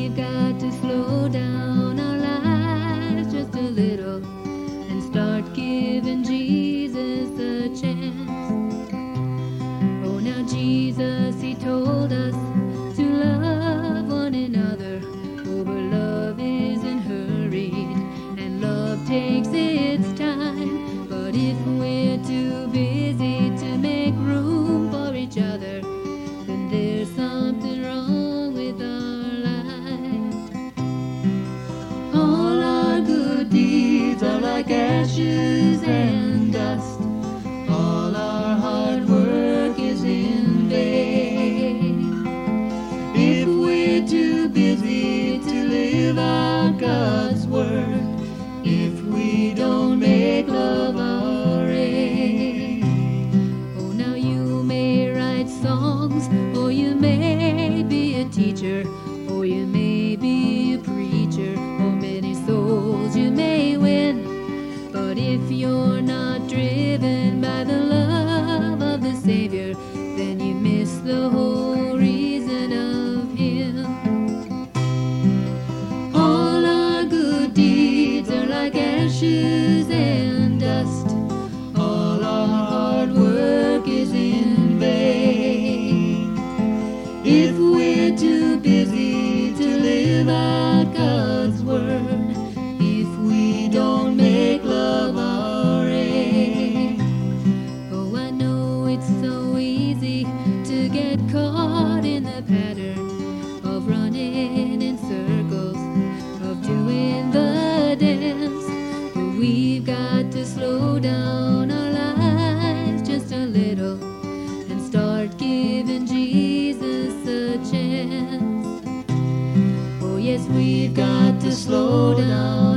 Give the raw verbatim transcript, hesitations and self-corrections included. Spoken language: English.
we've got to slow down our lives just a little and start giving Jesus a chance. Oh, now Jesus, he told us to love one another. Oh, but love isn't hurried and love takes its time. But if we're too busy to make room for each other, then there's something wrong with our lives. All our good deeds are like ashes and dust. All our hard work is in vain if we're too busy to live out God's word, if we don't make love our aim. Oh, now you may write songs, or you may be a teacher, or you may be a preacher, or many souls you may win. But if you're not driven by the love of the Savior, then you miss the whole reason of Him. All our good deeds are like ashes and dust. All our hard work is in vain if we're too busy to live out God's word, if we don't make love our aim. Oh, I know it's so easy to get caught in the pattern of running in circles, of doing the dance. But we've got to slow down our lives just a little and start giving Jesus a chance. Oh, yes, we've got to slow down